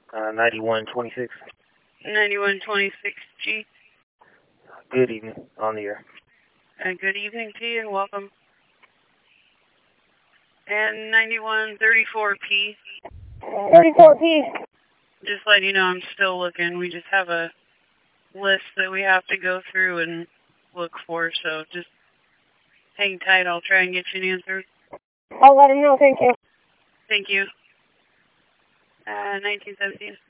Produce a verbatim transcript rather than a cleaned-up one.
Uh, ninety-one twenty-six. ninety-one twenty-six G. Good evening. On the air. Uh, good evening to you and welcome. And ninety-one thirty-four P. thirty-four P. Just letting you know I'm still looking. We just have a list that we have to go through and look for, so just hang tight. I'll try and get you an answer. I'll let him know. Thank you. Thank you. Uh, nineteen seventeen.